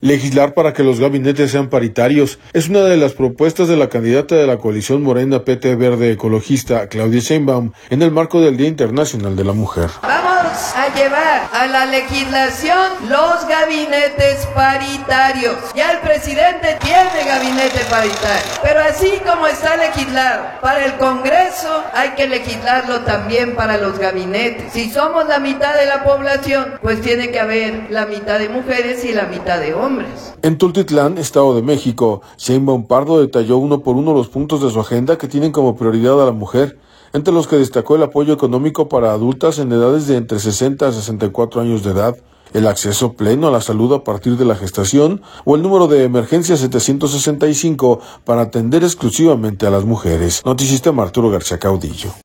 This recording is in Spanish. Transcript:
Legislar para que los gabinetes sean paritarios es una de las propuestas de la candidata de la coalición Morena PT Verde Ecologista, Claudia Sheinbaum, en el marco del Día Internacional de la Mujer. Vamos a llevar a la legislación los gabinetes paritarios. Ya el presidente tiene gabinete paritario, pero así como está legislado para el Congreso, hay que legislarlo también para los gabinetes. Si somos la mitad de la población, pues tiene que haber la mitad de mujeres y la mitad de hombres. En Tultitlán, Estado de México, Sheinbaum Pardo detalló uno por uno los puntos de su agenda que tienen como prioridad a la mujer, entre los que destacó el apoyo económico para adultas en edades de entre 60 a 64 años de edad, el acceso pleno a la salud a partir de la gestación o el número de emergencia 765 para atender exclusivamente a las mujeres. Noticista Arturo García Caudillo.